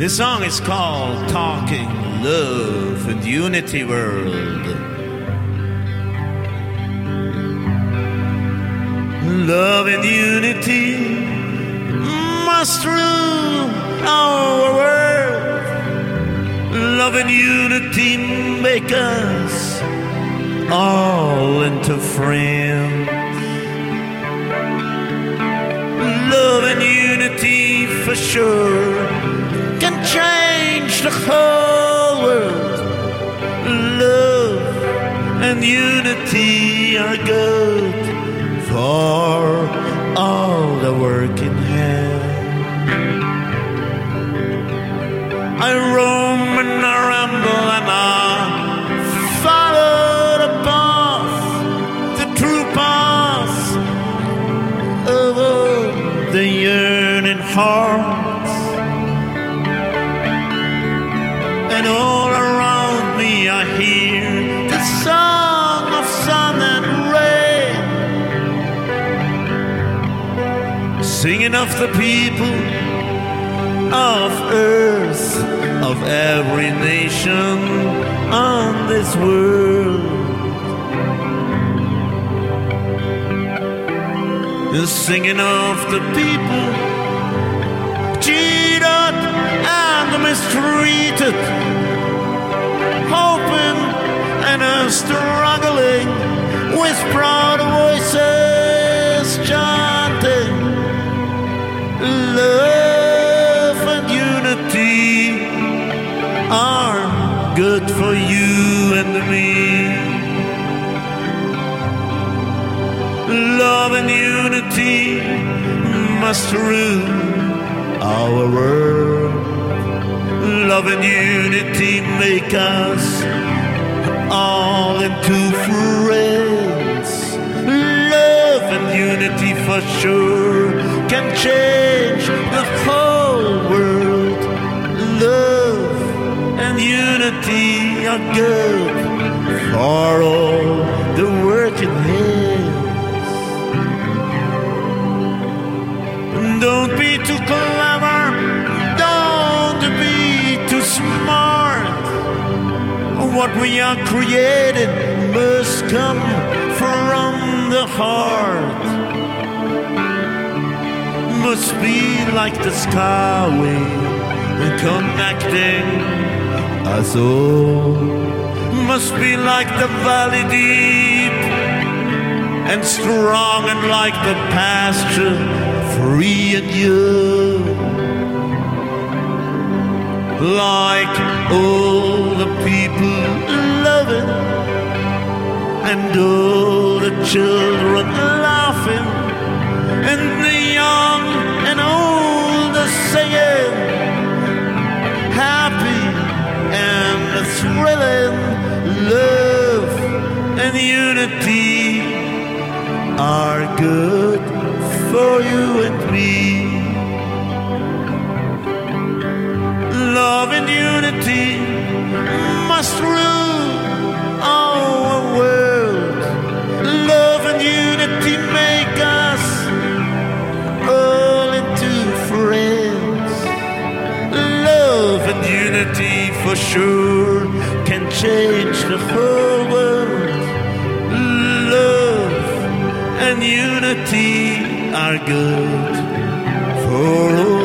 This song is called Talking Love and Unity World. Love and unity must rule our world. Love and unity make us all into friends. Love and unity for sure can change the whole world. Love and unity are good for all the working hand. I roam and I ramble and I follow the path, the true path of the yearning hearts. And all around me I hear the song of sun and rain, singing of the people of earth, of every nation on this world. The singing of the people cheated and mistreated, hoping and struggling with proud voices chanting love and unity are good for you and me. Love and unity must rule our world. Love and unity make us all into friends. Love and unity for sure can change the whole world. Love and unity are good for all the working hands. Don't be too clever, don't be too smart. What we are creating must come from the heart. Must be like the skyway connecting us all. Must be like the valley deep and strong, and like the pasture free and young. Like all the people loving and all the children laughing, and the young and old are singing, happy and thrilling. Love and unity are good for you and me. Love and unity must rule our world. Love and unity make us all into friends. Love and unity for sure can change the whole world. Love and unity are good for all